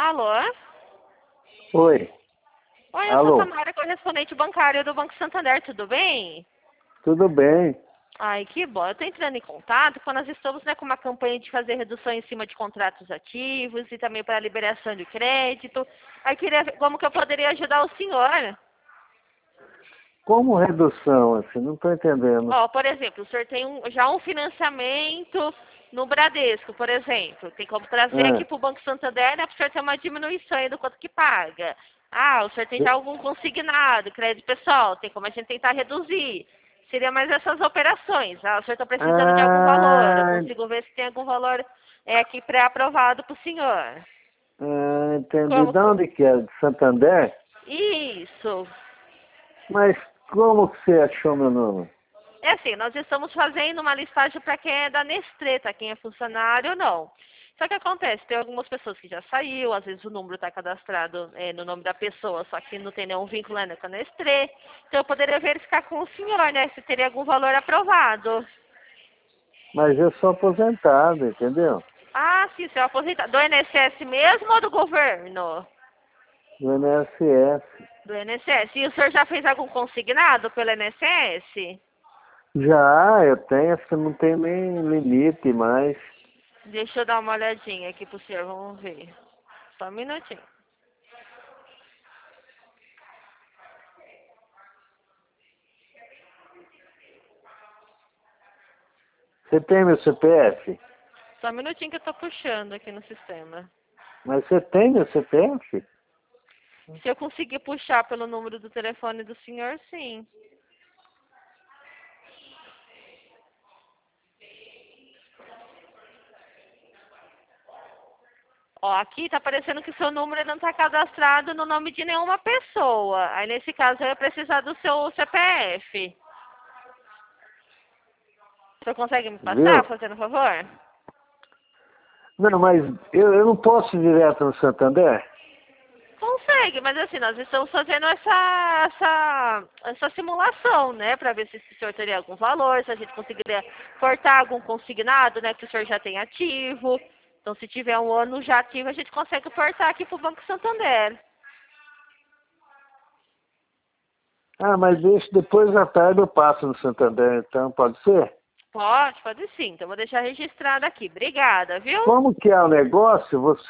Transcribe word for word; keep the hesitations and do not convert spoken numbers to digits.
Alô? Oi. Oi, eu sou Alô. Samara, correspondente bancário do Banco Santander, tudo bem? Tudo bem? Ai, que bom. Eu estou entrando em contato quando nós estamos, né, com uma campanha de fazer redução em cima de contratos ativos e também para liberação de crédito. Aí queria ver como que eu poderia ajudar o senhor. Como redução, assim? Não estou entendendo. Ó, por exemplo, o senhor tem um- já um financiamento no Bradesco, por exemplo. Tem como trazer aqui Ah, para o Banco Santander, né, para o senhor ter uma diminuição aí do quanto que paga. Ah, o senhor tem já algum consignado, crédito pessoal, tem como a gente tentar reduzir. Seria mais essas operações. Ah, o senhor está precisando de algum valor, eu ah, consigo ver se tem algum valor é, aqui pré-aprovado para o senhor. ah, entendi. Como? De onde que é? De Santander? Isso. Mas como que você achou meu nome? É assim, nós estamos fazendo uma listagem para quem é da Nestlé, tá? Quem é funcionário ou não. Só que acontece, tem algumas pessoas que já saiu, às vezes o número está cadastrado é, no nome da pessoa, só que não tem nenhum vínculo ainda com a Nestlé. Então eu poderia verificar com o senhor, né, se teria algum valor aprovado. Mas eu sou aposentado, entendeu? Ah, sim, seu aposentado. Do I N S S mesmo ou do governo? Do I N S S. Do I N S S. E o senhor já fez algum consignado pelo I N S S? Já, eu tenho, acho que não tem nem limite mais. Deixa eu dar uma olhadinha aqui pro senhor, vamos ver. Só um minutinho. Você tem meu C P F? Só um minutinho que eu tô puxando aqui no sistema. Mas você tem meu C P F? Se eu conseguir puxar pelo número do telefone do senhor, sim. Ó, aqui tá aparecendo que o seu número não tá cadastrado no nome de nenhuma pessoa. Aí, nesse caso, eu ia precisar do seu C P F. O senhor consegue me passar, Viu? fazendo favor? Não, mas eu, eu não posso ir direto no Santander? Consegue, mas assim, nós estamos fazendo essa, essa, essa simulação, né? Para ver se o senhor teria algum valor, se a gente conseguiria cortar algum consignado, né? Que o senhor já tem ativo. Então, se tiver um ano já ativo, a gente consegue cortar aqui para o Banco Santander. Ah, mas deixa, depois da tarde eu passo no Santander, então, pode ser? Pode, pode sim. Então, vou deixar registrado aqui. Obrigada, viu? Como que é o negócio? Você